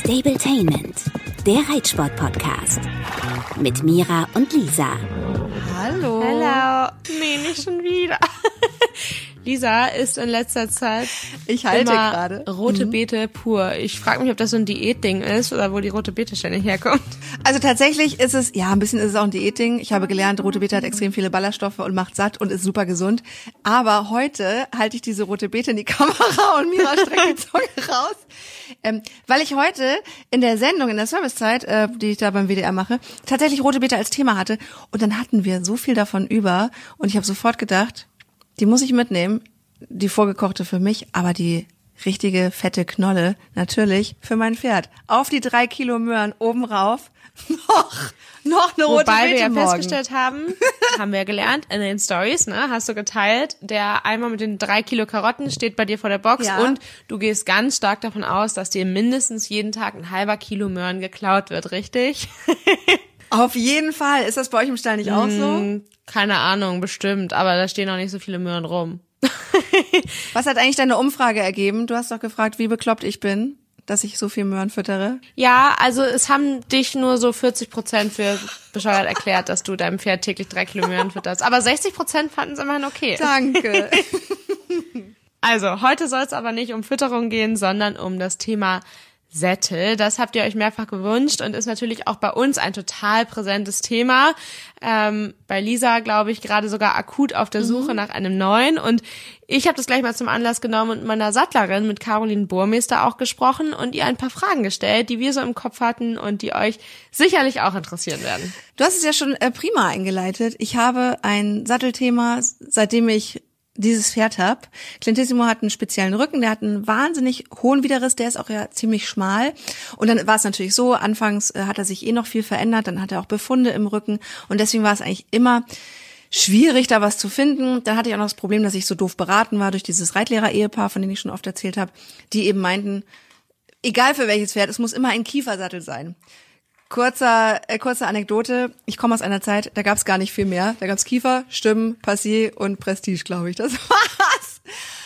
Stabletainment, der Reitsport-Podcast. Mit Mira und Lisa. Hallo. Hallo. Nee, nicht schon wieder. Lisa isst in letzter Zeit ich halte immer gerade rote Beete pur. Ich frage mich, ob das so ein Diätding ist oder wo die rote Beete ständig herkommt. Also tatsächlich ist es, ja, ein bisschen ist es auch ein Diätding. Ich habe gelernt, rote Beete hat extrem viele Ballaststoffe und macht satt und ist super gesund. Aber heute halte ich diese rote Beete in die Kamera und Mira streckt die Zunge raus. Weil ich heute in der Sendung, in der Servicezeit, die ich da beim WDR mache, tatsächlich rote Beete als Thema hatte. Und dann hatten wir so viel davon über und ich habe sofort gedacht, die muss ich mitnehmen, die vorgekochte für mich, aber die richtige fette Knolle natürlich für mein Pferd. Auf die 3 Kilo Möhren oben rauf, noch eine rote Wobei Beete wir ja morgen. festgestellt haben wir ja gelernt in den Stories, ne, hast du geteilt, der Eimer mit den 3 Kilo Karotten steht bei dir vor der Box Ja. und du gehst ganz stark davon aus, dass dir mindestens jeden Tag ein halber Kilo Möhren geklaut wird, richtig? Auf jeden Fall. Ist das bei euch im Stall nicht auch so? Keine Ahnung, bestimmt, aber da stehen noch nicht so viele Möhren rum. Was hat eigentlich deine Umfrage ergeben? Du hast doch gefragt, wie bekloppt ich bin, dass ich so viel Möhren füttere. Ja, also es haben dich nur so 40% für bescheuert erklärt, dass du deinem Pferd täglich 3 Kilo Möhren fütterst. Aber 60% fanden es immerhin okay. Danke. Also, heute soll es aber nicht um Fütterung gehen, sondern um das Thema Sättel. Das habt ihr euch mehrfach gewünscht und ist natürlich auch bei uns ein total präsentes Thema. Bei Lisa, glaube ich, gerade sogar akut auf der Suche nach einem neuen. Und ich habe das gleich mal zum Anlass genommen und mit meiner Sattlerin, mit Caroline Burmester, auch gesprochen und ihr ein paar Fragen gestellt, die wir so im Kopf hatten und die euch sicherlich auch interessieren werden. Du hast es ja schon prima eingeleitet. Ich habe ein Sattelthema, seitdem ich dieses Pferd hab. Clintissimo hat einen speziellen Rücken, der hat einen wahnsinnig hohen Widerriss, der ist auch ja ziemlich schmal. Und dann war es natürlich so, anfangs hat er sich noch viel verändert, dann hat er auch Befunde im Rücken und deswegen war es eigentlich immer schwierig, da was zu finden. Dann hatte ich auch noch das Problem, dass ich so doof beraten war durch dieses Reitlehrer-Ehepaar, von dem ich schon oft erzählt habe, die eben meinten, egal für welches Pferd, es muss immer ein Kiefersattel sein. Kurze Anekdote. Ich komme aus einer Zeit, da gab's gar nicht viel mehr. Da gab's Kiefer, Stimmen, Passier und Prestige, glaube ich. Das war's.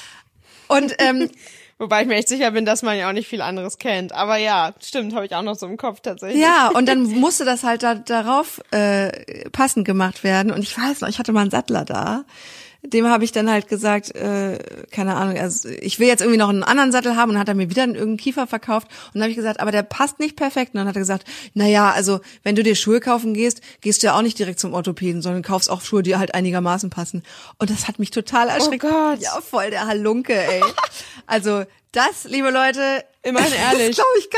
Und Wobei ich mir echt sicher bin, dass man ja auch nicht viel anderes kennt. Aber ja, stimmt, habe ich auch noch so im Kopf tatsächlich. ja, und dann musste das halt darauf passend gemacht werden. Und ich weiß noch, ich hatte mal einen Sattler da. Dem habe ich dann halt gesagt, keine Ahnung, also ich will jetzt irgendwie noch einen anderen Sattel haben und dann hat er mir wieder irgendeinen Kiefer verkauft und dann habe ich gesagt, aber der passt nicht perfekt und dann hat er gesagt, naja, also wenn du dir Schuhe kaufen gehst du ja auch nicht direkt zum Orthopäden, sondern kaufst auch Schuhe, die halt einigermaßen passen und das hat mich total erschreckt. Oh Gott. Ja, voll der Halunke, ey. Also das, liebe Leute, Immerhin ehrlich. ist, glaube ich,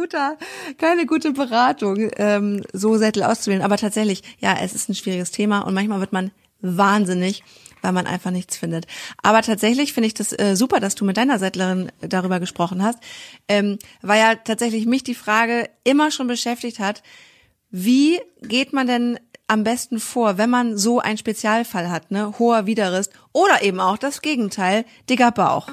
keine gute Beratung, so Sättel auszuwählen, aber tatsächlich, ja, es ist ein schwieriges Thema und manchmal wird man wahnsinnig, weil man einfach nichts findet. Aber tatsächlich finde ich das super, dass du mit deiner Sattlerin darüber gesprochen hast, weil ja tatsächlich mich die Frage immer schon beschäftigt hat, wie geht man denn am besten vor, wenn man so einen Spezialfall hat, ne, hoher Widerriss oder eben auch das Gegenteil, dicker Bauch.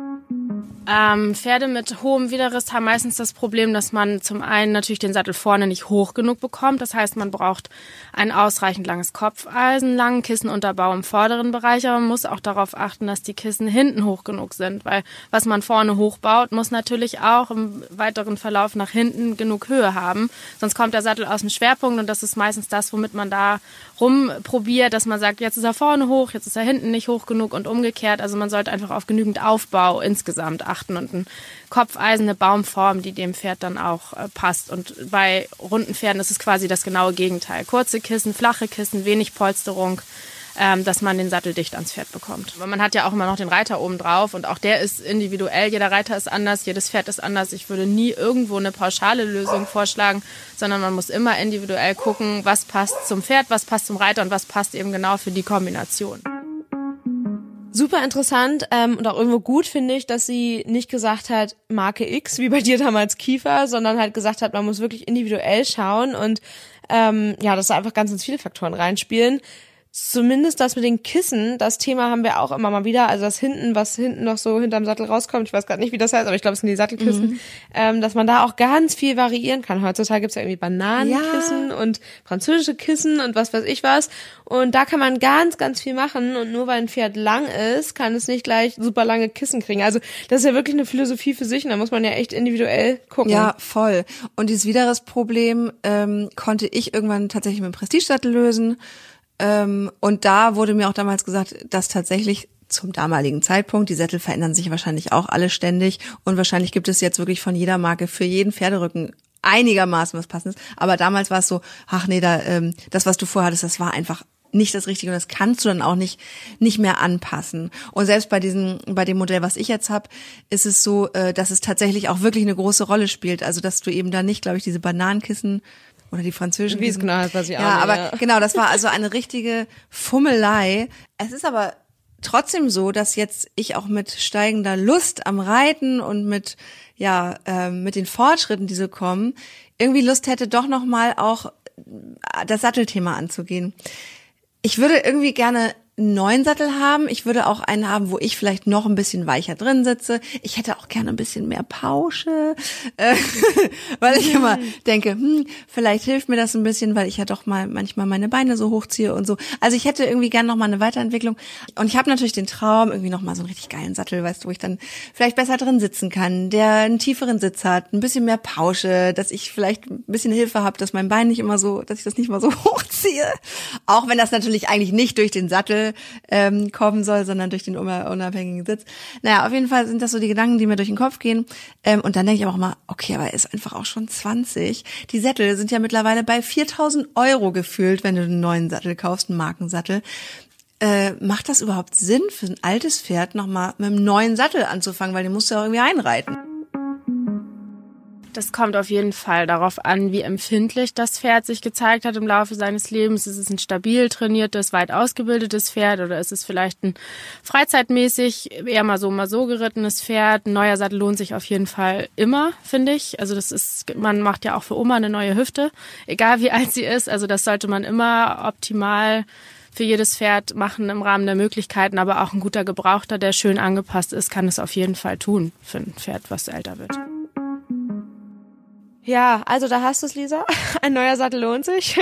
Pferde mit hohem Widerriss haben meistens das Problem, dass man zum einen natürlich den Sattel vorne nicht hoch genug bekommt. Das heißt, man braucht ein ausreichend langes Kopfeisen, langen Kissenunterbau im vorderen Bereich. Aber man muss auch darauf achten, dass die Kissen hinten hoch genug sind. Weil was man vorne hochbaut, muss natürlich auch im weiteren Verlauf nach hinten genug Höhe haben. Sonst kommt der Sattel aus dem Schwerpunkt und das ist meistens das, womit man da rumprobiert, dass man sagt, jetzt ist er vorne hoch, jetzt ist er hinten nicht hoch genug und umgekehrt. Also man sollte einfach auf genügend Aufbau insgesamt achten und ein Kopfeisen, eine Baumform, die dem Pferd dann auch passt. Und bei runden Pferden ist es quasi das genaue Gegenteil. Kurze Kissen, flache Kissen, wenig Polsterung, dass man den Sattel dicht ans Pferd bekommt. Aber man hat ja auch immer noch den Reiter oben drauf und auch der ist individuell. Jeder Reiter ist anders, jedes Pferd ist anders. Ich würde nie irgendwo eine pauschale Lösung vorschlagen, sondern man muss immer individuell gucken, was passt zum Pferd, was passt zum Reiter und was passt eben genau für die Kombination. Super interessant und auch irgendwo gut finde ich, dass sie nicht gesagt hat, Marke X, wie bei dir damals Kiefer, sondern halt gesagt hat, man muss wirklich individuell schauen und dass da einfach ganz viele Faktoren reinspielen. zumindest das mit den Kissen, das Thema haben wir auch immer mal wieder, also das was hinten noch so hinterm Sattel rauskommt, ich weiß gerade nicht, wie das heißt, aber ich glaube, es sind die Sattelkissen, dass man da auch ganz viel variieren kann. Heutzutage gibt's ja irgendwie Bananenkissen und französische Kissen und was weiß ich was, und da kann man ganz, ganz viel machen, und nur weil ein Pferd lang ist, kann es nicht gleich super lange Kissen kriegen. Also das ist ja wirklich eine Philosophie für sich, und da muss man ja echt individuell gucken. Ja, voll. Und dieses Widerrissproblem konnte ich irgendwann tatsächlich mit dem Prestigesattel lösen. Und da wurde mir auch damals gesagt, dass tatsächlich zum damaligen Zeitpunkt, die Sättel verändern sich wahrscheinlich auch alle ständig, und wahrscheinlich gibt es jetzt wirklich von jeder Marke für jeden Pferderücken einigermaßen was Passendes. Aber damals war es so, ach nee, das, was du vorhattest, das war einfach nicht das Richtige, und das kannst du dann auch nicht mehr anpassen. Und selbst bei dem Modell, was ich jetzt habe, ist es so, dass es tatsächlich auch wirklich eine große Rolle spielt. Also dass du eben da nicht, glaube ich, diese Bananenkissen oder die französischen. Wie es genau heißt, was ich auch ja, nicht, aber ja. Genau, das war also eine richtige Fummelei. Es ist aber trotzdem so, dass jetzt ich auch mit steigender Lust am Reiten und mit den Fortschritten, die so kommen, irgendwie Lust hätte, doch nochmal auch das Sattelthema anzugehen. Ich würde irgendwie gerne einen neuen Sattel haben. Ich würde auch einen haben, wo ich vielleicht noch ein bisschen weicher drin sitze. Ich hätte auch gerne ein bisschen mehr Pausche, weil ich immer denke, vielleicht hilft mir das ein bisschen, weil ich ja doch mal manchmal meine Beine so hochziehe und so. Also ich hätte irgendwie gerne noch mal eine Weiterentwicklung. Und ich habe natürlich den Traum, irgendwie noch mal so einen richtig geilen Sattel, weißt du, wo ich dann vielleicht besser drin sitzen kann, der einen tieferen Sitz hat, ein bisschen mehr Pausche, dass ich vielleicht ein bisschen Hilfe habe, dass mein Bein nicht immer so, dass ich das nicht immer so hochziehe. Auch wenn das natürlich eigentlich nicht durch den Sattel kommen soll, sondern durch den unabhängigen Sitz. Naja, auf jeden Fall sind das so die Gedanken, die mir durch den Kopf gehen. Und dann denke ich aber auch mal, okay, aber er ist einfach auch schon 20. Die Sättel sind ja mittlerweile bei 4.000 € gefühlt, wenn du einen neuen Sattel kaufst, einen Markensattel. Macht das überhaupt Sinn für ein altes Pferd, nochmal mit einem neuen Sattel anzufangen, weil den musst du ja auch irgendwie einreiten? Das kommt auf jeden Fall darauf an, wie empfindlich das Pferd sich gezeigt hat im Laufe seines Lebens. Ist es ein stabil trainiertes, weit ausgebildetes Pferd, oder ist es vielleicht ein freizeitmäßig eher mal so gerittenes Pferd? Ein neuer Sattel lohnt sich auf jeden Fall immer, finde ich. Also man macht ja auch für Oma eine neue Hüfte, egal wie alt sie ist. Also das sollte man immer optimal für jedes Pferd machen im Rahmen der Möglichkeiten. Aber auch ein guter Gebrauchter, der schön angepasst ist, kann es auf jeden Fall tun für ein Pferd, was älter wird. Ja, also da hast du es, Lisa. Ein neuer Sattel lohnt sich.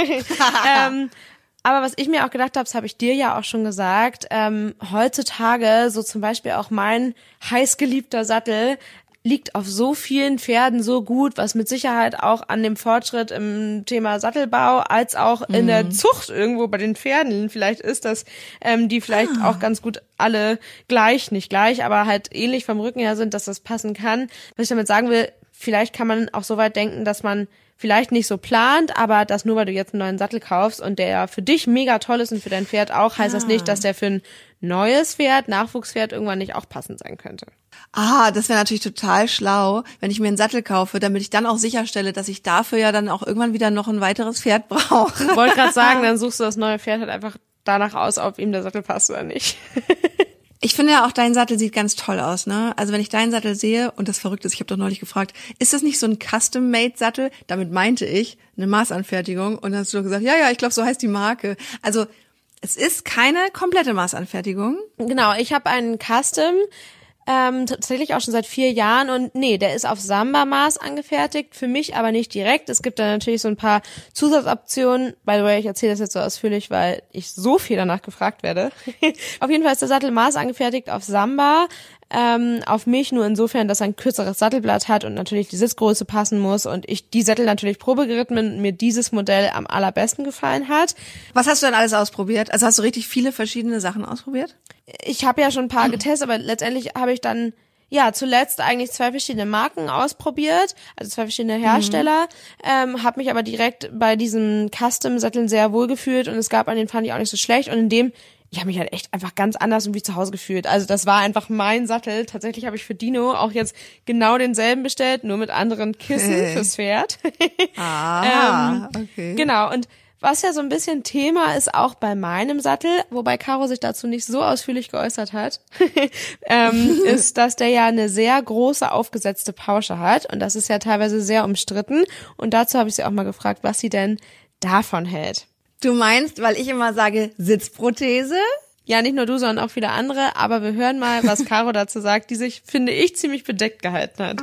Aber was ich mir auch gedacht habe, das habe ich dir ja auch schon gesagt, heutzutage, so zum Beispiel auch mein heißgeliebter Sattel, liegt auf so vielen Pferden so gut, was mit Sicherheit auch an dem Fortschritt im Thema Sattelbau als auch in der Zucht irgendwo bei den Pferden vielleicht ist, dass die vielleicht auch ganz gut alle nicht gleich, aber halt ähnlich vom Rücken her sind, dass das passen kann. Was ich damit sagen will, vielleicht kann man auch so weit denken, dass man vielleicht nicht so plant, aber dass nur weil du jetzt einen neuen Sattel kaufst und der für dich mega toll ist und für dein Pferd auch, heißt das nicht, dass der für ein neues Pferd, Nachwuchspferd irgendwann nicht auch passend sein könnte. Das wäre natürlich total schlau, wenn ich mir einen Sattel kaufe, damit ich dann auch sicherstelle, dass ich dafür ja dann auch irgendwann wieder noch ein weiteres Pferd brauche. Ich wollte gerade sagen, dann suchst du das neue Pferd halt einfach danach aus, ob ihm der Sattel passt oder nicht. Ich finde ja auch, dein Sattel sieht ganz toll aus, ne? Also wenn ich deinen Sattel sehe, und das Verrückte ist, ich habe doch neulich gefragt, ist das nicht so ein Custom-Made-Sattel? Damit meinte ich eine Maßanfertigung, und dann hast du gesagt, ja, ich glaube, so heißt die Marke. Also es ist keine komplette Maßanfertigung. Genau, ich habe einen Custom, tatsächlich auch schon seit 4 Jahren, und nee, der ist auf Samba-Maß angefertigt, für mich aber nicht direkt. Es gibt da natürlich so ein paar Zusatzoptionen, by the way, ich erzähle das jetzt so ausführlich, weil ich so viel danach gefragt werde. Auf jeden Fall ist der Sattel Maß angefertigt auf Samba, auf mich nur insofern, dass er ein kürzeres Sattelblatt hat und natürlich die Sitzgröße passen muss, und ich die Sättel natürlich Probe geritten bin und mir dieses Modell am allerbesten gefallen hat. Was hast du denn alles ausprobiert? Also hast du richtig viele verschiedene Sachen ausprobiert? Ich habe ja schon ein paar getestet, aber letztendlich habe ich dann zuletzt eigentlich 2 verschiedene Marken ausprobiert, also 2 verschiedene Hersteller, habe mich aber direkt bei diesen Custom-Sätteln sehr wohl gefühlt, und es gab einen, den fand ich auch nicht so schlecht, und in dem ich habe mich halt echt einfach ganz anders und wie zu Hause gefühlt. Also das war einfach mein Sattel. Tatsächlich habe ich für Dino auch jetzt genau denselben bestellt, nur mit anderen Kissen fürs Pferd. Okay. Genau, und was ja so ein bisschen Thema ist auch bei meinem Sattel, wobei Caro sich dazu nicht so ausführlich geäußert hat, ist, dass der ja eine sehr große aufgesetzte Pausche hat, und das ist ja teilweise sehr umstritten, und dazu habe ich sie auch mal gefragt, was sie denn davon hält. Du meinst, weil ich immer sage Sitzprothese? Ja, nicht nur du, sondern auch viele andere. Aber wir hören mal, was Caro dazu sagt, die sich, finde ich, ziemlich bedeckt gehalten hat.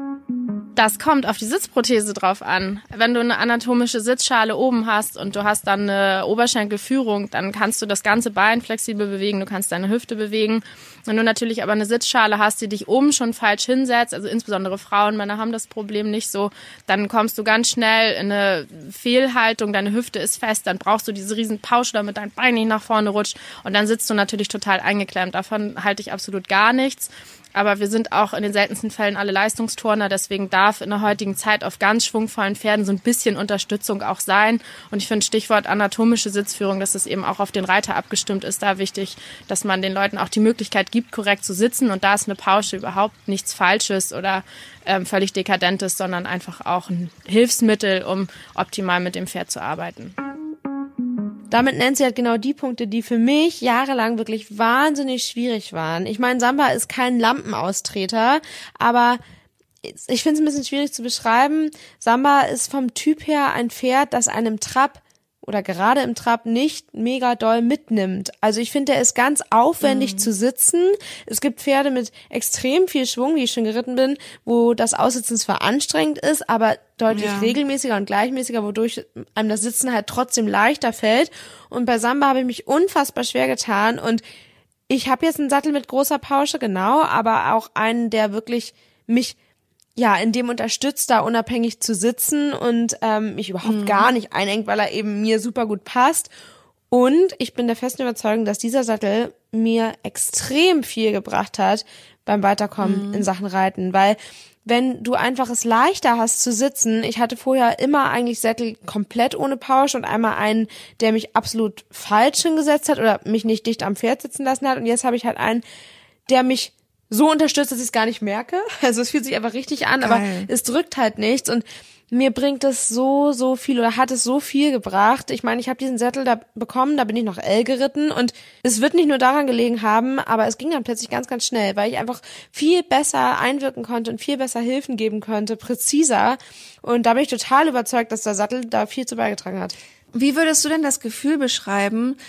Das kommt auf die Sitzprothese drauf an. Wenn du eine anatomische Sitzschale oben hast und du hast dann eine Oberschenkelführung, dann kannst du das ganze Bein flexibel bewegen, du kannst deine Hüfte bewegen. Wenn du natürlich aber eine Sitzschale hast, die dich oben schon falsch hinsetzt, also insbesondere Frauen, Männer haben das Problem nicht so, dann kommst du ganz schnell in eine Fehlhaltung, deine Hüfte ist fest, dann brauchst du diese riesen Pausch, damit dein Bein nicht nach vorne rutscht und dann sitzt du natürlich total eingeklemmt. Davon halte ich absolut gar nichts. Aber wir sind auch in den seltensten Fällen alle Leistungsturner, deswegen darf in der heutigen Zeit auf ganz schwungvollen Pferden so ein bisschen Unterstützung auch sein. Und ich finde Stichwort anatomische Sitzführung, dass es eben auch auf den Reiter abgestimmt ist, da wichtig, dass man den Leuten auch die Möglichkeit gibt, korrekt zu sitzen. Und da ist eine Pausche überhaupt nichts Falsches oder völlig Dekadentes, sondern einfach auch ein Hilfsmittel, um optimal mit dem Pferd zu arbeiten. Damit nennt sie halt genau die Punkte, die für mich jahrelang wirklich wahnsinnig schwierig waren. Ich meine, Samba ist kein Lampenaustreter, aber ich finde es ein bisschen schwierig zu beschreiben. Samba ist vom Typ her ein Pferd, das einem Trab oder gerade im Trab nicht mega doll mitnimmt. Also ich finde, der ist ganz aufwendig zu sitzen. Es gibt Pferde mit extrem viel Schwung, die ich schon geritten bin, wo das Aussitzen zwar anstrengend ist, aber deutlich regelmäßiger und gleichmäßiger, wodurch einem das Sitzen halt trotzdem leichter fällt. Und bei Samba habe ich mich unfassbar schwer getan und ich habe jetzt einen Sattel mit großer Pausche, genau, aber auch einen, der wirklich mich in dem unterstützt, da unabhängig zu sitzen und mich überhaupt gar nicht einengt, weil er eben mir super gut passt. Und ich bin der festen Überzeugung, dass dieser Sattel mir extrem viel gebracht hat beim Weiterkommen in Sachen Reiten, weil wenn du einfach es leichter hast zu sitzen, ich hatte vorher immer eigentlich Sättel komplett ohne Pausche und einmal einen, der mich absolut falsch hingesetzt hat oder mich nicht dicht am Pferd sitzen lassen hat und jetzt habe ich halt einen, der mich so unterstützt, dass ich es gar nicht merke. Also es fühlt sich einfach richtig an, aber es drückt halt nichts und mir bringt es so viel oder hat es so viel gebracht. Ich meine, ich habe diesen Sattel da bekommen, da bin ich noch L geritten und es wird nicht nur daran gelegen haben, aber es ging dann plötzlich ganz, ganz schnell, weil ich einfach viel besser einwirken konnte und viel besser Hilfen geben konnte, präziser und da bin ich total überzeugt, dass der Sattel da viel zu beigetragen hat. Wie würdest du denn das Gefühl beschreiben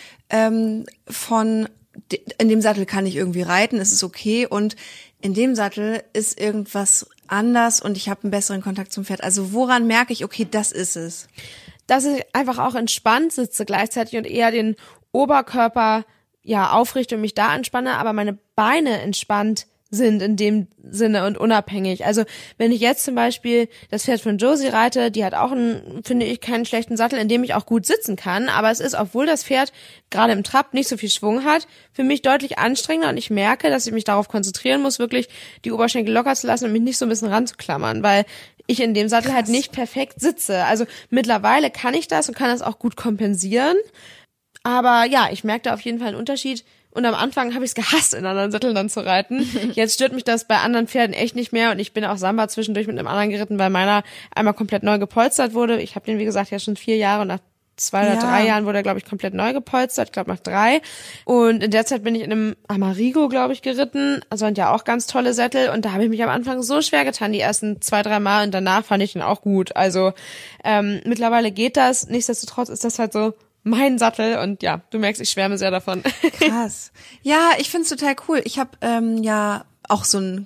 von in dem Sattel kann ich irgendwie reiten, es ist okay und in dem Sattel ist irgendwas anders und ich habe einen besseren Kontakt zum Pferd. Also woran merke ich, okay, das ist es? Dass ich einfach auch entspannt sitze gleichzeitig und eher den Oberkörper aufrichte und mich da anspanne, aber meine Beine entspannt sind in dem Sinne und unabhängig. Also wenn ich jetzt zum Beispiel das Pferd von Josie reite, die hat auch finde ich, keinen schlechten Sattel, in dem ich auch gut sitzen kann, aber es ist, obwohl das Pferd gerade im Trab nicht so viel Schwung hat, für mich deutlich anstrengender und ich merke, dass ich mich darauf konzentrieren muss, wirklich die Oberschenkel locker zu lassen und mich nicht so ein bisschen ranzuklammern, weil ich in dem Sattel halt nicht perfekt sitze. Also mittlerweile kann ich das und kann das auch gut kompensieren, aber ich merke da auf jeden Fall einen Unterschied. Und am Anfang habe ich es gehasst, in anderen Sätteln dann zu reiten. Jetzt stört mich das bei anderen Pferden echt nicht mehr. Und ich bin auch Samba zwischendurch mit einem anderen geritten, weil meiner einmal komplett neu gepolstert wurde. Ich habe den, wie gesagt, ja schon 4 Jahre und nach 2 oder 3 Jahren wurde er, glaube ich, komplett neu gepolstert. Ich glaube, nach 3. Und in der Zeit bin ich in einem Amerigo, glaube ich, geritten. Also sind ja auch ganz tolle Sättel. Und da habe ich mich am Anfang so schwer getan, die ersten 2, 3 Mal. Und danach fand ich ihn auch gut. Also mittlerweile geht das. Nichtsdestotrotz ist das halt so mein Sattel und du merkst, ich schwärme sehr davon. Krass. Ja, ich find's total cool. Ich habe auch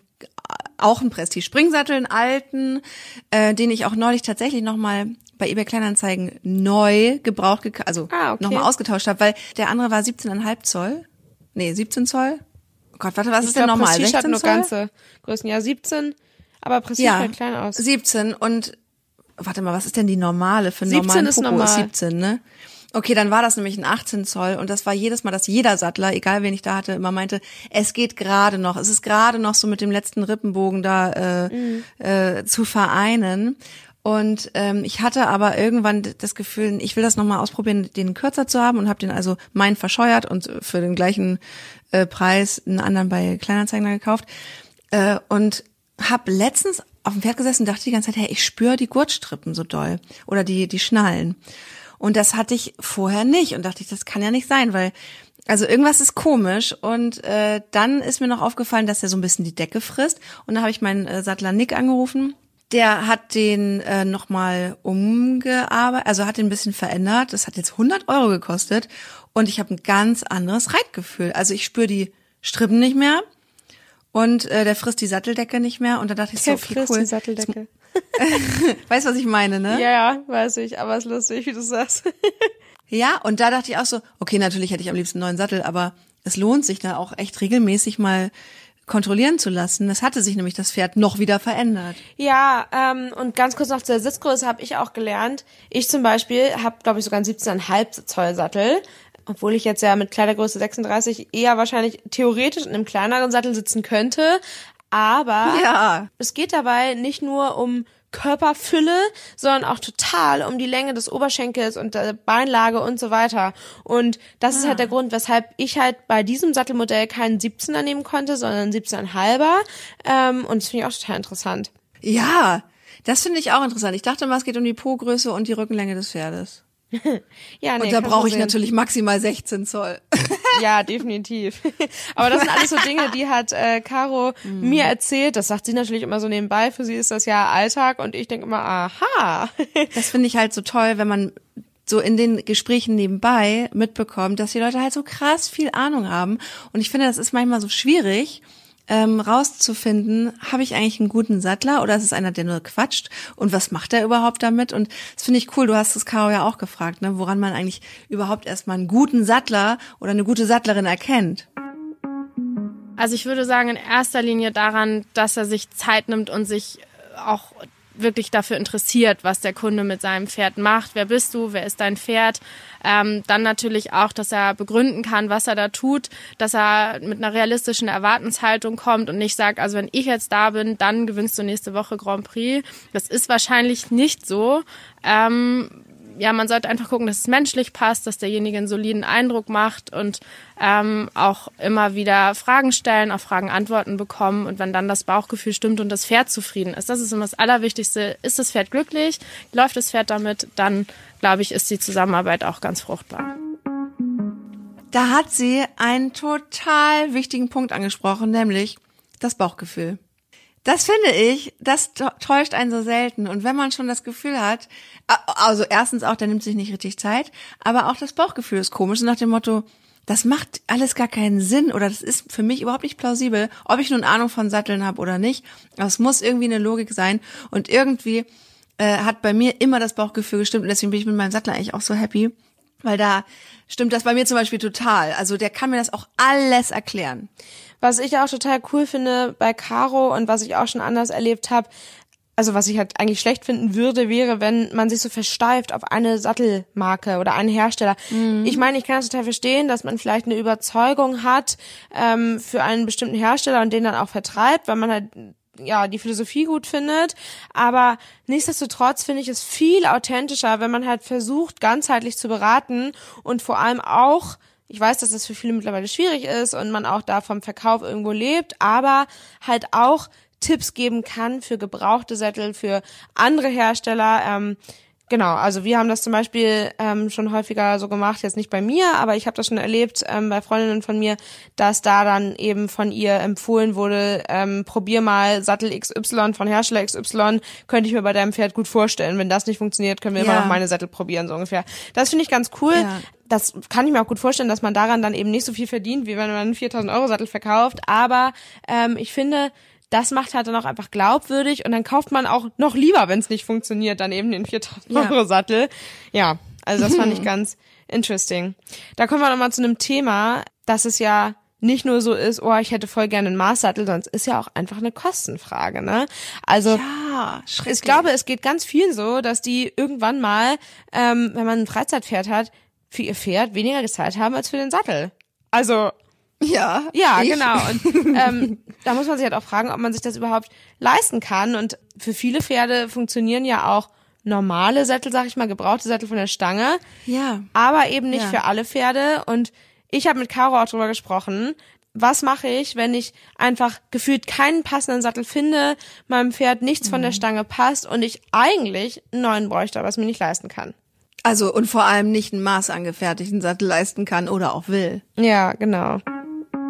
auch einen Prestige-Springsattel, einen alten, den ich auch neulich tatsächlich nochmal bei eBay Kleinanzeigen neu gebraucht, nochmal ausgetauscht habe, weil der andere war 17,5 Zoll. Nee, 17 Zoll. Oh Gott, warte, was ist denn normal? Prestige 16 hat nur Zoll? Ganze Größen, 17, aber Prestige fällt klein aus. 17 und warte mal, was ist denn die normale für einen 17 normalen ist Popo? normal. Ist 17, ne? Okay, dann war das nämlich ein 18 Zoll und das war jedes Mal, dass jeder Sattler, egal wen ich da hatte, immer meinte, es geht gerade noch, es ist gerade noch so mit dem letzten Rippenbogen da zu vereinen. Und ich hatte aber irgendwann das Gefühl, ich will das nochmal ausprobieren, den kürzer zu haben und habe den also meinen verscheuert und für den gleichen Preis einen anderen bei Kleinanzeigen gekauft und habe letztens auf dem Pferd gesessen und dachte die ganze Zeit, hey, ich spüre die Gurtstrippen so doll oder die Schnallen. Und das hatte ich vorher nicht und dachte ich, das kann ja nicht sein, weil also irgendwas ist komisch und dann ist mir noch aufgefallen, dass er so ein bisschen die Decke frisst und dann habe ich meinen Sattler Nick angerufen, Der hat den nochmal umgearbeitet, also hat den ein bisschen verändert. Das hat jetzt 100 € gekostet und ich habe ein ganz anderes Reitgefühl. Also ich spüre die Strippen nicht mehr und der frisst die Satteldecke nicht mehr. Und da dachte ich so, okay, cool. Die Satteldecke. Weißt du, was ich meine, ne? Ja, weiß ich, aber es ist lustig, wie du sagst. Ja, und da dachte ich auch so, okay, natürlich hätte ich am liebsten einen neuen Sattel, aber es lohnt sich da auch echt regelmäßig mal kontrollieren zu lassen. Das hatte sich nämlich das Pferd noch wieder verändert. Ja, und ganz kurz noch zur Sitzgröße habe ich auch gelernt. Ich zum Beispiel habe, glaube ich, sogar einen 17,5 Zoll Sattel, obwohl ich jetzt ja mit Kleidergröße 36 eher wahrscheinlich theoretisch in einem kleineren Sattel sitzen könnte. Aber Ja. es geht dabei nicht nur um Körperfülle, sondern auch total um die Länge des Oberschenkels und der Beinlage und so weiter. Und das ist halt der Grund, weshalb ich halt bei diesem Sattelmodell keinen 17er nehmen konnte, sondern einen 17,5er. Und das finde ich auch total interessant. Ja, das finde ich auch interessant. Ich dachte mal, es geht um die Po-Größe und die Rückenlänge des Pferdes. Ja, nee, Und da kannst brauche du ich sehen. natürlich maximal 16 Zoll. Ja, definitiv. Aber das sind alles so Dinge, die hat Caro mir erzählt. Das sagt sie natürlich immer so nebenbei. Für sie ist das ja Alltag und ich denke immer, aha. Das finde ich halt so toll, wenn man so in den Gesprächen nebenbei mitbekommt, dass die Leute halt so krass viel Ahnung haben. Und ich finde, das ist manchmal so schwierig, rauszufinden, habe ich eigentlich einen guten Sattler oder ist es einer, der nur quatscht und was macht er überhaupt damit? Und das finde ich cool, du hast es Caro ja auch gefragt, ne, woran man eigentlich überhaupt erstmal einen guten Sattler oder eine gute Sattlerin erkennt. Also ich würde sagen, in erster Linie daran, dass er sich Zeit nimmt und sich auch wirklich dafür interessiert, was der Kunde mit seinem Pferd macht. Wer bist du? Wer ist dein Pferd? Dann natürlich auch, dass er begründen kann, was er da tut, dass er mit einer realistischen Erwartenshaltung kommt und nicht sagt, also wenn ich jetzt da bin, dann gewinnst du nächste Woche Grand Prix. Das ist wahrscheinlich nicht so. Ja, man sollte einfach gucken, dass es menschlich passt, dass derjenige einen soliden Eindruck macht und auch immer wieder Fragen stellen, auf Fragen Antworten bekommen. Und wenn dann das Bauchgefühl stimmt und das Pferd zufrieden ist, das ist immer das Allerwichtigste. Ist das Pferd glücklich? Läuft das Pferd damit? Dann, glaube ich, ist die Zusammenarbeit auch ganz fruchtbar. Da hat sie einen total wichtigen Punkt angesprochen, nämlich das Bauchgefühl. Das finde ich, das täuscht einen so selten. Und wenn man schon das Gefühl hat, also erstens auch, der nimmt sich nicht richtig Zeit, aber auch das Bauchgefühl ist komisch, so nach dem Motto, das macht alles gar keinen Sinn oder das ist für mich überhaupt nicht plausibel, ob ich nun Ahnung von Satteln habe oder nicht. Aber es muss irgendwie eine Logik sein und irgendwie hat bei mir immer das Bauchgefühl gestimmt und deswegen bin ich mit meinem Sattler eigentlich auch so happy, weil da stimmt das bei mir zum Beispiel total. Also der kann mir das auch alles erklären. Was ich auch total cool finde bei Caro und was ich auch schon anders erlebt habe, also was ich halt eigentlich schlecht finden würde, wäre, wenn man sich so versteift auf eine Sattelmarke oder einen Hersteller. Ich meine, ich kann das total verstehen, dass man vielleicht eine Überzeugung hat für einen bestimmten Hersteller und den dann auch vertreibt, weil man halt ja die Philosophie gut findet. Aber nichtsdestotrotz finde ich es viel authentischer, wenn man halt versucht, ganzheitlich zu beraten und vor allem auch, ich weiß, dass das für viele mittlerweile schwierig ist und man auch da vom Verkauf irgendwo lebt, aber halt auch Tipps geben kann für gebrauchte Sättel, für andere Hersteller. Genau, also wir haben das zum Beispiel schon häufiger so gemacht, jetzt nicht bei mir, aber ich habe das schon erlebt bei Freundinnen von mir, dass da dann eben von ihr empfohlen wurde, probier mal Sattel XY von Hersteller XY, könnte ich mir bei deinem Pferd gut vorstellen. Wenn das nicht funktioniert, können wir immer noch meine Sättel probieren, so ungefähr. Das finde ich ganz cool. Ja. Das kann ich mir auch gut vorstellen, dass man daran dann eben nicht so viel verdient, wie wenn man einen 4.000 € Sattel verkauft. Aber ich finde, das macht halt dann auch einfach glaubwürdig und dann kauft man auch noch lieber, wenn es nicht funktioniert, dann eben den 4.000 € Sattel. Ja, also das fand ich ganz interesting. Da kommen wir nochmal zu einem Thema, dass es ja nicht nur so ist, oh, ich hätte voll gerne einen Maßsattel, sondern es ist ja auch einfach eine Kostenfrage, ne? Also ja, ich glaube, es geht ganz vielen so, dass die irgendwann mal, wenn man ein Freizeitpferd hat, für ihr Pferd weniger gezahlt haben als für den Sattel. Also ja, genau. Und da muss man sich halt auch fragen, ob man sich das überhaupt leisten kann. Und für viele Pferde funktionieren ja auch normale Sättel, sag ich mal, gebrauchte Sättel von der Stange. Ja. Aber eben nicht für alle Pferde. Und ich habe mit Caro auch drüber gesprochen. Was mache ich, wenn ich einfach gefühlt keinen passenden Sattel finde, meinem Pferd nichts von der Stange passt und ich eigentlich einen neuen bräuchte, aber es mir nicht leisten kann? Also und vor allem nicht einen maßangefertigten Sattel leisten kann oder auch will. Ja, genau.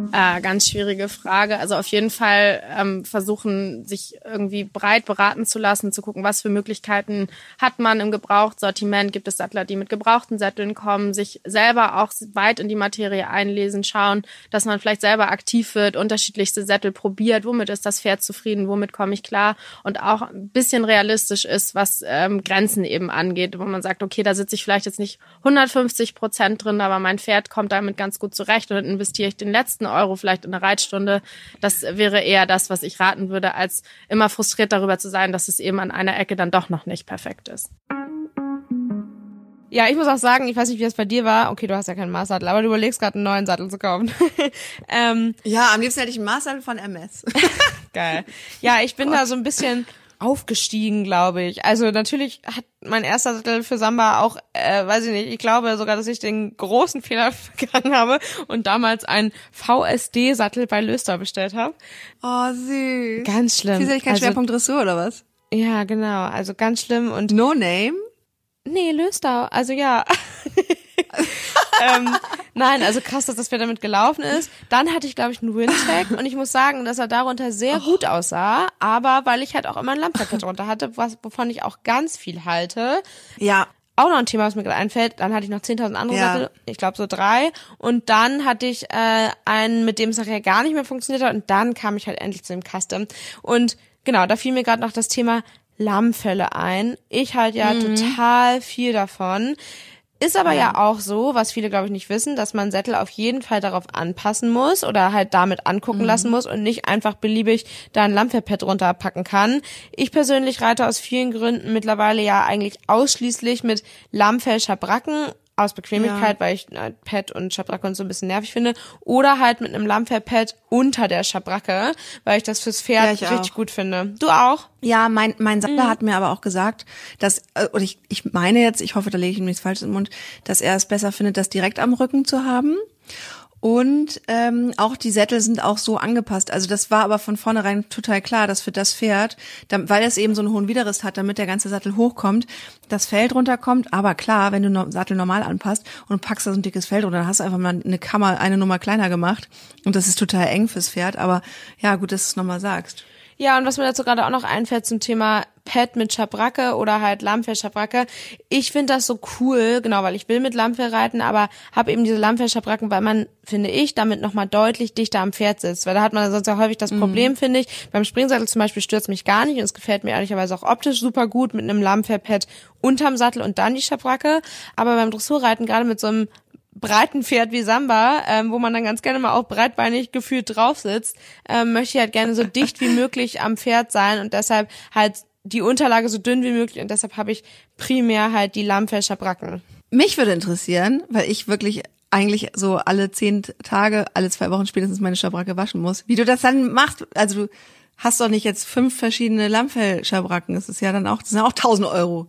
Ganz schwierige Frage. Also auf jeden Fall versuchen, sich irgendwie breit beraten zu lassen, zu gucken, was für Möglichkeiten hat man im Gebrauchtsortiment. Gibt es Sattler, die mit gebrauchten Sätteln kommen, sich selber auch weit in die Materie einlesen, schauen, dass man vielleicht selber aktiv wird, unterschiedlichste Sättel probiert, womit ist das Pferd zufrieden, womit komme ich klar und auch ein bisschen realistisch ist, was Grenzen eben angeht, wo man sagt, okay, da sitze ich vielleicht jetzt nicht 150% drin, aber mein Pferd kommt damit ganz gut zurecht und dann investiere ich den letzten Euro vielleicht in eine Reitstunde. Das wäre eher das, was ich raten würde, als immer frustriert darüber zu sein, dass es eben an einer Ecke dann doch noch nicht perfekt ist. Ja, ich muss auch sagen, ich weiß nicht, wie es bei dir war. Okay, du hast ja keinen Maßsattel, aber du überlegst gerade einen neuen Sattel zu kaufen. Ja, am liebsten hätte ich einen Maßsattel von MS. Geil. Ja, ich bin da so ein bisschen aufgestiegen, glaube ich. Also natürlich hat mein erster Sattel für Samba auch, weiß ich nicht, ich glaube sogar, dass ich den großen Fehler begangen habe und damals einen VSD-Sattel bei Löster bestellt habe. Oh, süß. Ganz schlimm. Vielseitigkeitsschwerpunkt Dressur, oder was? Ja, genau. Also ganz schlimm und... No Name? Nee, Löster. Also ja. Nein, also krass, dass das Pferd damit gelaufen ist. Dann hatte ich, glaube ich, einen Windcheck und ich muss sagen, dass er darunter sehr gut aussah, aber weil ich halt auch immer ein Lammfett drunter hatte, wovon ich auch ganz viel halte. Ja. Auch noch ein Thema, was mir gerade einfällt. Dann hatte ich noch 10.000 andere Sattel, ich glaube so 3. Und dann hatte ich einen, mit dem es nachher gar nicht mehr funktioniert hat und dann kam ich halt endlich zu dem Custom. Und genau, da fiel mir gerade noch das Thema Lammfelle ein. Ich halte ja total viel davon. Ist aber ja auch so, was viele, glaube ich, nicht wissen, dass man Sättel auf jeden Fall darauf anpassen muss oder halt damit angucken lassen muss und nicht einfach beliebig da ein Lammfellpad runterpacken kann. Ich persönlich reite aus vielen Gründen mittlerweile ja eigentlich ausschließlich mit Lammfell-Schabracken, aus Bequemlichkeit, weil ich Pad und Schabracke und so ein bisschen nervig finde. Oder halt mit einem Lammfellpad unter der Schabracke, weil ich das fürs Pferd richtig gut finde. Du auch? Ja, mein Sattler hat mir aber auch gesagt, dass, und ich meine jetzt, ich hoffe, da lege ich ihm nichts Falsches in den Mund, dass er es besser findet, das direkt am Rücken zu haben. Und auch die Sättel sind auch so angepasst. Also das war aber von vornherein total klar, dass für das Pferd, weil es eben so einen hohen Widerriss hat, damit der ganze Sattel hochkommt, das Fell runterkommt. Aber klar, wenn du den Sattel normal anpasst und packst da so ein dickes Fell drunter, dann hast du einfach mal eine Kammer, eine Nummer kleiner gemacht. Und das ist total eng fürs Pferd. Aber ja, gut, dass du es nochmal sagst. Ja, und was mir dazu gerade auch noch einfällt zum Thema Pad mit Schabracke oder halt Lammfell-Schabracke. Ich finde das so cool, genau, weil ich will mit Lammfell reiten, aber habe eben diese Lammfell-Schabracken, weil man, finde ich, damit nochmal deutlich dichter am Pferd sitzt. Weil da hat man sonst ja häufig das Problem, finde ich. Beim Springsattel zum Beispiel stört mich gar nicht und es gefällt mir ehrlicherweise auch optisch super gut mit einem Lammfell-Pad unterm Sattel und dann die Schabracke. Aber beim Dressurreiten, gerade mit so einem breiten Pferd wie Samba, wo man dann ganz gerne mal auch breitbeinig gefühlt drauf sitzt, möchte ich halt gerne so dicht wie möglich am Pferd sein und deshalb halt die Unterlage so dünn wie möglich und deshalb habe ich primär halt die Lammfell-Schabracken. Mich würde interessieren, weil ich wirklich eigentlich so alle 10 Tage, alle 2 Wochen spätestens meine Schabracke waschen muss, wie du das dann machst. Also du hast doch nicht jetzt 5 verschiedene Lammfell-Schabracken, das sind auch 1.000 Euro.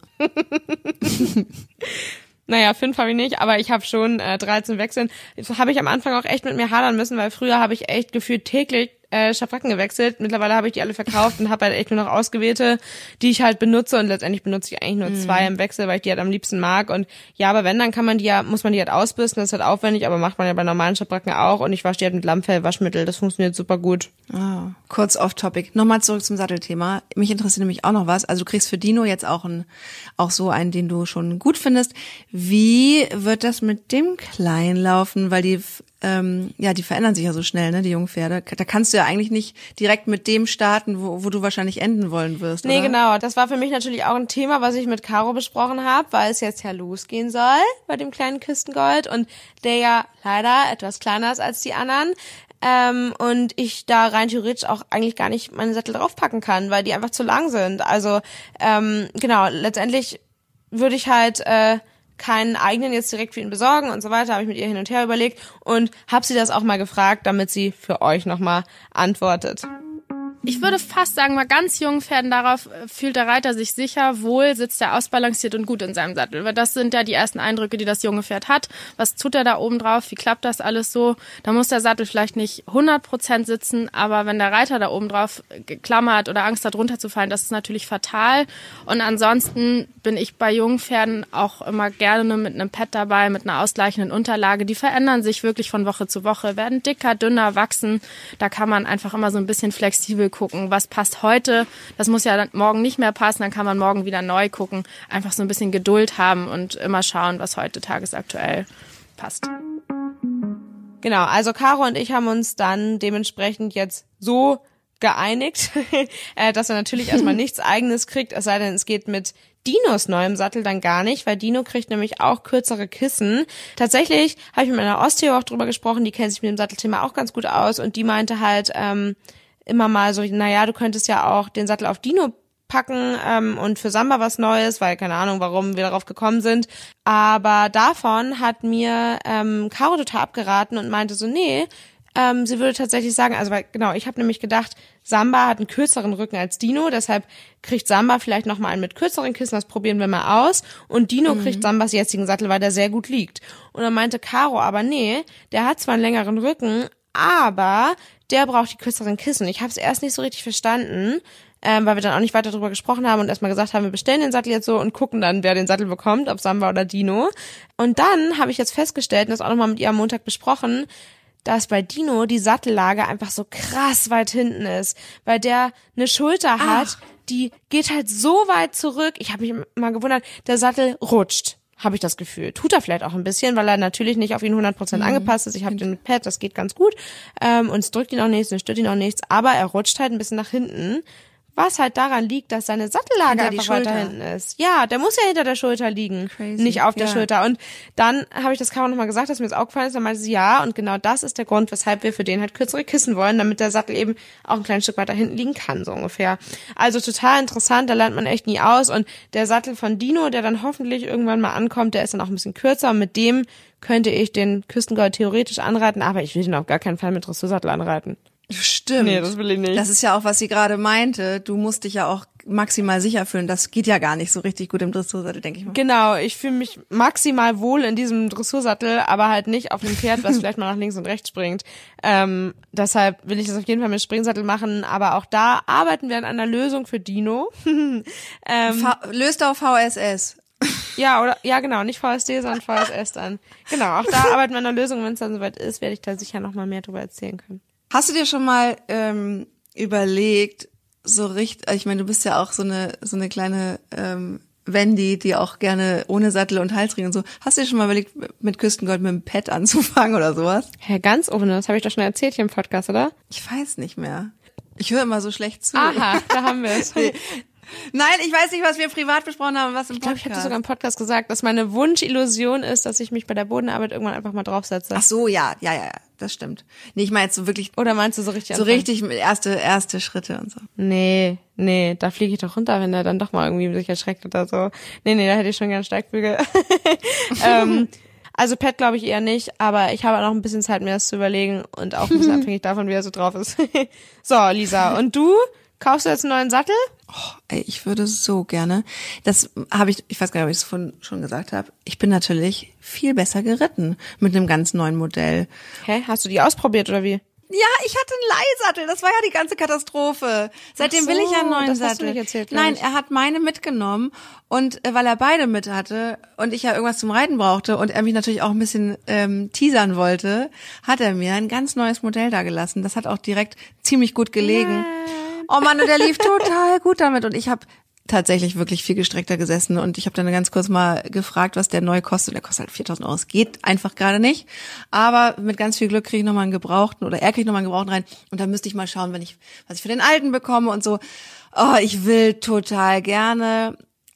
Naja, 5 habe ich nicht, aber ich habe schon 13 Wechseln. Das habe ich am Anfang auch echt mit mir hadern müssen, weil früher habe ich echt gefühlt täglich Schabracken gewechselt. Mittlerweile habe ich die alle verkauft und habe halt echt nur noch ausgewählte, die ich halt benutze und letztendlich benutze ich eigentlich nur 2 im Wechsel, weil ich die halt am liebsten mag und ja, aber wenn, dann muss man die halt ausbürsten, das ist halt aufwendig, aber macht man ja bei normalen Schabracken auch und ich wasche die halt mit Lammfell-Waschmittel, das funktioniert super gut. Kurz off-topic. Nochmal zurück zum Sattelthema. Mich interessiert nämlich auch noch was. Also du kriegst für Dino jetzt auch so einen, den du schon gut findest. Wie wird das mit dem Kleinen laufen? Weil die verändern sich ja so schnell, ne, die jungen Pferde. Da kannst du ja eigentlich nicht direkt mit dem starten, wo du wahrscheinlich enden wollen wirst, Nee, oder? genau. Das war für mich natürlich auch ein Thema, was ich mit Caro besprochen habe, weil es jetzt ja losgehen soll bei dem kleinen Küstengold und der ja leider etwas kleiner ist als die anderen. Und ich da rein theoretisch auch eigentlich gar nicht meine Sättel draufpacken kann, weil die einfach zu lang sind. Also genau, letztendlich würde ich halt keinen eigenen jetzt direkt für ihn besorgen und so weiter, habe ich mit ihr hin und her überlegt und habe sie das auch mal gefragt, damit sie für euch nochmal antwortet. Ich würde fast sagen, bei ganz jungen Pferden, darauf fühlt der Reiter sich sicher, wohl, sitzt er ausbalanciert und gut in seinem Sattel. Weil das sind ja die ersten Eindrücke, die das junge Pferd hat. Was tut er da oben drauf? Wie klappt das alles so? Da muss der Sattel vielleicht nicht 100% sitzen, aber wenn der Reiter da oben drauf geklammert oder Angst hat, runterzufallen, das ist natürlich fatal. Und ansonsten bin ich bei jungen Pferden auch immer gerne mit einem Pad dabei, mit einer ausgleichenden Unterlage. Die verändern sich wirklich von Woche zu Woche, werden dicker, dünner, wachsen. Da kann man einfach immer so ein bisschen flexibel gucken, was passt heute. Das muss ja dann morgen nicht mehr passen, dann kann man morgen wieder neu gucken. Einfach so ein bisschen Geduld haben und immer schauen, was heute tagesaktuell passt. Genau, also Caro und ich haben uns dann dementsprechend jetzt so geeinigt, dass er natürlich erstmal nichts Eigenes kriegt, es sei denn, es geht mit Dinos neuem Sattel dann gar nicht, weil Dino kriegt nämlich auch kürzere Kissen. Tatsächlich habe ich mit meiner Osteo auch drüber gesprochen, die kennt sich mit dem Sattelthema auch ganz gut aus und die meinte halt immer mal so, naja, du könntest ja auch den Sattel auf Dino packen und für Samba was Neues, weil keine Ahnung, warum wir darauf gekommen sind. Aber davon hat mir Caro total abgeraten und meinte so, nee, sie würde tatsächlich sagen, also weil genau, ich habe nämlich gedacht, Samba hat einen kürzeren Rücken als Dino, deshalb kriegt Samba vielleicht nochmal einen mit kürzeren Kissen, das probieren wir mal aus. Und Dino kriegt Sambas jetzigen Sattel, weil der sehr gut liegt. Und dann meinte Caro, aber nee, der hat zwar einen längeren Rücken, aber der braucht die kürzeren Kissen. Ich habe es erst nicht so richtig verstanden, weil wir dann auch nicht weiter drüber gesprochen haben und erstmal gesagt haben, wir bestellen den Sattel jetzt so und gucken dann, wer den Sattel bekommt, ob Samba oder Dino. Und dann habe ich jetzt festgestellt, und das auch nochmal mit ihr am Montag besprochen, dass bei Dino die Sattellage einfach so krass weit hinten ist, weil der eine Schulter hat, die geht halt so weit zurück. Ich habe mich mal gewundert, der Sattel rutscht, habe ich das Gefühl. Tut er vielleicht auch ein bisschen, weil er natürlich nicht auf ihn 100% angepasst ist. Ich habe den mit Pad, das geht ganz gut und es drückt ihn auch nichts, es stört ihn auch nichts, aber er rutscht halt ein bisschen nach hinten. Was halt daran liegt, dass seine Sattellage einfach weiter hinten ist. Ja, der muss ja hinter der Schulter liegen, nicht auf der Schulter. Und dann habe ich das Caro nochmal gesagt, dass mir das aufgefallen ist. Dann meinte sie, ja, und genau das ist der Grund, weshalb wir für den halt kürzere Kissen wollen, damit der Sattel eben auch ein kleines Stück weiter hinten liegen kann, so ungefähr. Also total interessant, da lernt man echt nie aus. Und der Sattel von Dino, der dann hoffentlich irgendwann mal ankommt, der ist dann auch ein bisschen kürzer. Und mit dem könnte ich den Küstengold theoretisch anreiten, aber ich will den auf gar keinen Fall mit Dressursattel anreiten. Stimmt. Nee, das will ich nicht. Das ist ja auch, was sie gerade meinte. Du musst dich ja auch maximal sicher fühlen. Das geht ja gar nicht so richtig gut im Dressursattel, denke ich mal. Genau, ich fühle mich maximal wohl in diesem Dressursattel, aber halt nicht auf einem Pferd, was vielleicht mal nach links und rechts springt. Deshalb will ich das auf jeden Fall mit Springsattel machen, aber auch da arbeiten wir an einer Lösung für Dino. Löst auf VSS. Ja, oder ja genau, nicht VSD, sondern VSS dann. Genau, auch da arbeiten wir an einer Lösung. Wenn es dann soweit ist, werde ich da sicher noch mal mehr drüber erzählen können. Hast du dir schon mal überlegt, so richtig, ich meine, du bist ja auch so eine kleine Wendy, die auch gerne ohne Sattel und Halsring und so. Hast du dir schon mal überlegt, mit Küstengold mit dem Pad anzufangen oder sowas? Hä, ganz ohne, das habe ich doch schon erzählt hier im Podcast, oder? Ich weiß nicht mehr. Ich höre immer so schlecht zu. Aha, da haben wir es. Nein, ich weiß nicht, was wir privat besprochen haben, was im Podcast. Ich glaube, ich habe das sogar im Podcast gesagt, dass meine Wunschillusion ist, dass ich mich bei der Bodenarbeit irgendwann einfach mal draufsetze. Ach so, ja, das stimmt. Nee, ich meine jetzt so wirklich. Oder meinst du so richtig so anfangen? Richtig mit erste Schritte und so. Nee, da fliege ich doch runter, wenn er dann doch mal irgendwie sich erschreckt oder so. Nee, da hätte ich schon gern Steigbügel. Also Pet glaube ich eher nicht, aber ich habe noch ein bisschen Zeit, mir das zu überlegen und auch ein bisschen abhängig davon, wie er so drauf ist. So, Lisa, und du? Kaufst du jetzt einen neuen Sattel? Oh, ey, ich würde so gerne. Das habe ich weiß gar nicht, ob ich es vorhin schon gesagt habe. Ich bin natürlich viel besser geritten mit einem ganz neuen Modell. Hä? Hast du die ausprobiert oder wie? Ja, ich hatte einen Leihsattel. Das war ja die ganze Katastrophe. Seitdem will ich ja einen neuen das Sattel. Hast du nicht erzählt, nein, er hat meine mitgenommen und weil er beide mit hatte und ich ja irgendwas zum Reiten brauchte und er mich natürlich auch ein bisschen teasern wollte, hat er mir ein ganz neues Modell da gelassen. Das hat auch direkt ziemlich gut gelegen. Oh Mann, und der lief total gut damit und ich habe tatsächlich wirklich viel gestreckter gesessen und ich habe dann ganz kurz mal gefragt, was der neu kostet. Der kostet halt 4.000 Euro. Es geht einfach gerade nicht. Aber mit ganz viel Glück kriege ich nochmal einen Gebrauchten oder er kriegt nochmal einen Gebrauchten rein und dann müsste ich mal schauen, was ich für den Alten bekomme und so. Oh, ich will total gerne.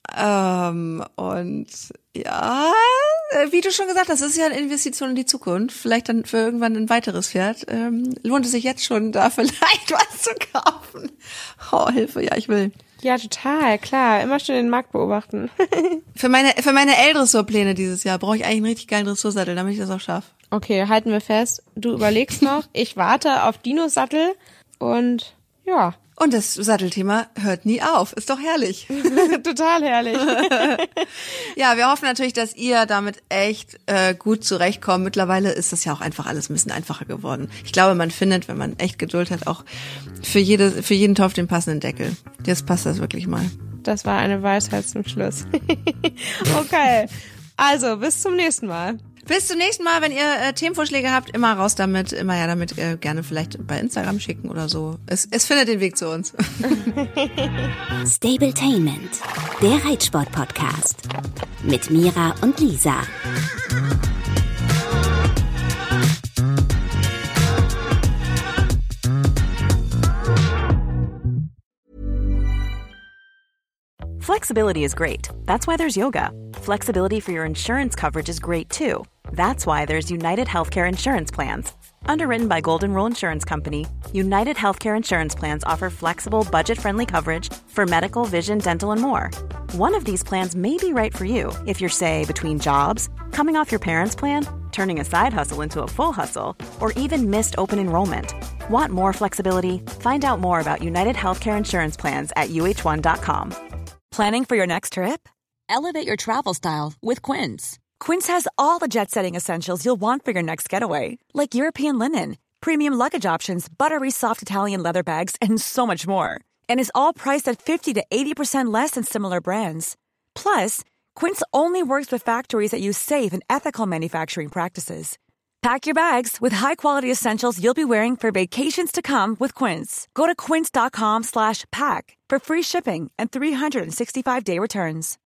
Und ja, wie du schon gesagt hast, das ist ja eine Investition in die Zukunft. Vielleicht dann für irgendwann ein weiteres Pferd. Lohnt es sich jetzt schon, da vielleicht was zu kaufen? Oh, Hilfe, ja, ich will. Ja, total, klar. Immer schön den Markt beobachten. Für meine L-Dressurpläne dieses Jahr brauche ich eigentlich einen richtig geilen Dressursattel, damit ich das auch schaffe. Okay, halten wir fest. Du überlegst noch. Ich warte auf Dinos Sattel und ja. Und das Sattelthema hört nie auf. Ist doch herrlich. Total herrlich. Ja, wir hoffen natürlich, dass ihr damit echt gut zurechtkommt. Mittlerweile ist das ja auch einfach alles ein bisschen einfacher geworden. Ich glaube, man findet, wenn man echt Geduld hat, auch für jeden Topf den passenden Deckel. Jetzt passt das wirklich mal. Das war eine Weisheit zum Schluss. Okay. Also, bis zum nächsten Mal. Bis zum nächsten Mal. Wenn ihr Themenvorschläge habt, immer raus damit, gerne vielleicht bei Instagram schicken oder so. Es findet den Weg zu uns. Stabletainment, der Reitsport-Podcast mit Mira und Lisa. Flexibility is great. That's why there's yoga. Flexibility for your insurance coverage is great too. That's why there's United Healthcare Insurance Plans. Underwritten by Golden Rule Insurance Company, United Healthcare Insurance Plans offer flexible, budget-friendly coverage for medical, vision, dental, and more. One of these plans may be right for you if you're, say, between jobs, coming off your parents' plan, turning a side hustle into a full hustle, or even missed open enrollment. Want more flexibility? Find out more about United Healthcare Insurance Plans at uh1.com. Planning for your next trip? Elevate your travel style with Quince. Quince has all the jet-setting essentials you'll want for your next getaway, like European linen, premium luggage options, buttery soft Italian leather bags, and so much more. And is all priced at 50 to 80% less than similar brands. Plus, Quince only works with factories that use safe and ethical manufacturing practices. Pack your bags with high-quality essentials you'll be wearing for vacations to come with Quince. Go to quince.com/pack for free shipping and 365-day returns.